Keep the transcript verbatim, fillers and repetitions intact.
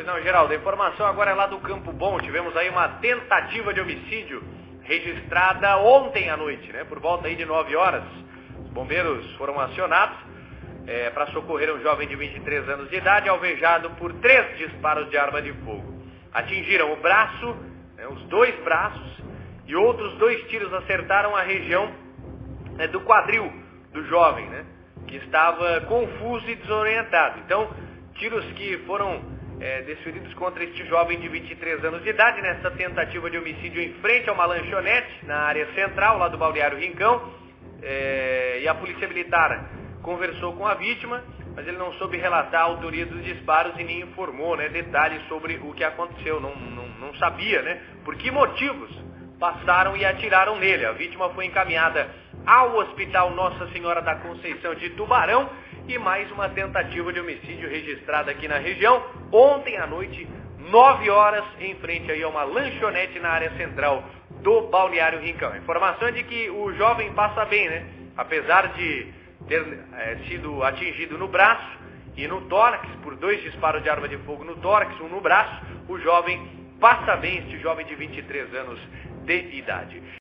não, Geraldo, a informação agora é lá do Campo Bom. Tivemos aí uma tentativa de homicídio registrada ontem à noite, né? Por volta aí de nove horas. Os bombeiros foram acionados é, para socorrer um jovem de vinte e três anos de idade, alvejado por três disparos de arma de fogo. Atingiram o braço, né, os dois braços, e outros dois tiros acertaram a região né, do quadril do jovem, né? Que estava confuso e desorientado. Então, tiros que foram é, desferidos contra este jovem de vinte e três anos de idade, nessa tentativa de homicídio em frente a uma lanchonete, na área central, lá do Balneário Rincão, é, e a polícia militar conversou com a vítima, mas ele não soube relatar a autoria dos disparos e nem informou, né, detalhes sobre o que aconteceu, não, não, não sabia, né, por que motivos passaram e atiraram nele. A vítima foi encaminhada ao Hospital Nossa Senhora da Conceição de Tubarão e mais uma tentativa de homicídio registrada aqui na região, ontem à noite, nove horas, em frente aí a uma lanchonete na área central do Balneário Rincão. A informação é de que o jovem passa bem, né? Apesar de ter é, sido atingido no braço e no tórax, por dois disparos de arma de fogo no tórax, um no braço, o jovem passa bem, este jovem de vinte e três anos de idade.